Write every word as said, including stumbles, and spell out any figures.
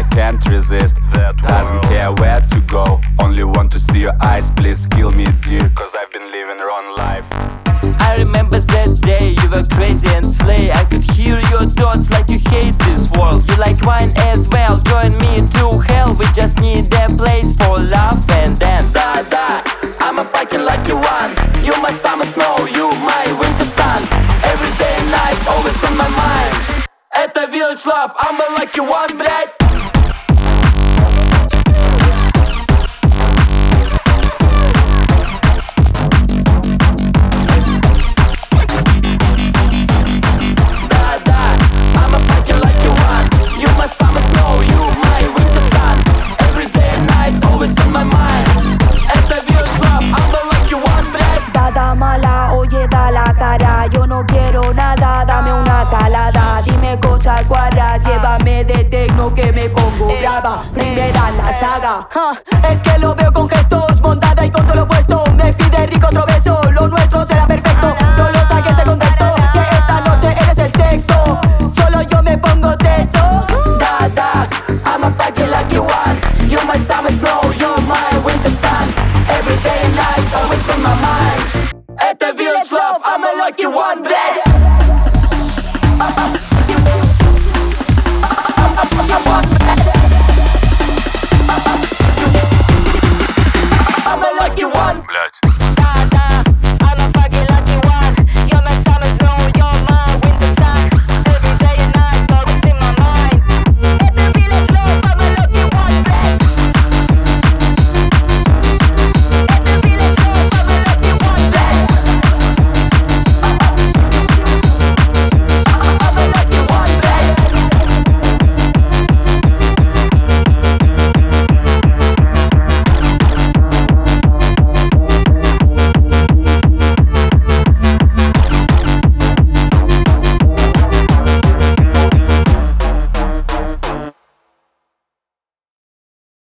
can't resist. Doesn't care where to go, only want to see your eyes. Please kill me dear, cause I've been living the wrong life. I remember that day you were crazy and slay. I could hear your thoughts like you hate this world. You like wine as well, join me to hell. We just need a place for love and dance. Da da, I'm a fucking lucky one. You my summer snow, you my winter sun. Every day and night, always on my mind. Это Village Love, I'm a lucky one, блядь. Yo no quiero nada, dame una calada. Dime cosas guarras, llévame de tecno que me pongo brava. Primera en la saga, huh, es que lo veo